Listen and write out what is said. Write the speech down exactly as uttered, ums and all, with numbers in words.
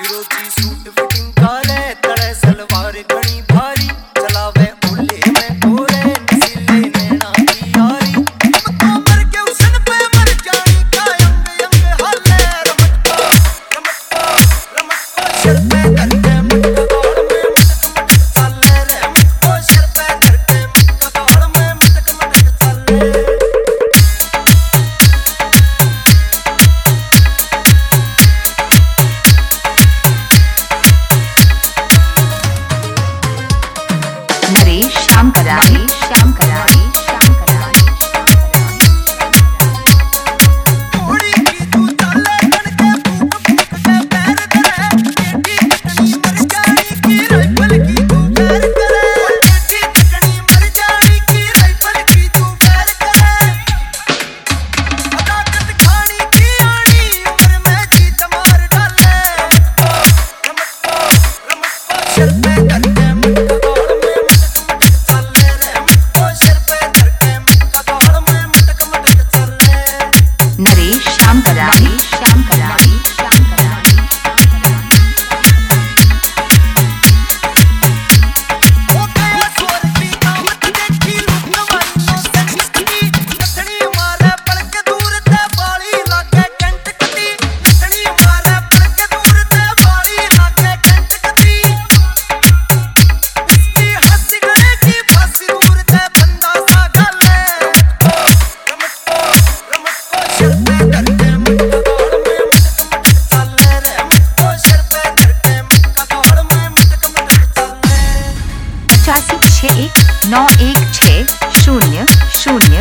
फिरोजी suit fitting करे तड़े सलवार घनी भारी चलावे ओले में गोरे नसीले नैना की यारी हम तो मर के उसन पे मर जानी का यंग यंग हाले रमट को रमट को रमट को सिर पे करके मटका दौड़ में मटक मटक चले रे रमट को सिर पे करके मटका दौड़ में मटक मटक चले नरेश श्याम करारी श्याम करारी श्याम करारी थोड़ी की तू चले बन के फूक फूक के पैर करे बेटी कटनी मर जानी की राइफल की तू पैर करे बेटी कटनी मर जानी की राइफल की तू पैर करे अदाकत खानी की आनी उम्र में जीत मार डाले रमट को रमट को सिर पे करके मटका दौड़ में नरेश श्याम करारी श्याम करारी श्याम करारी पचासी छः एक नौ एक छः शून्य शून्य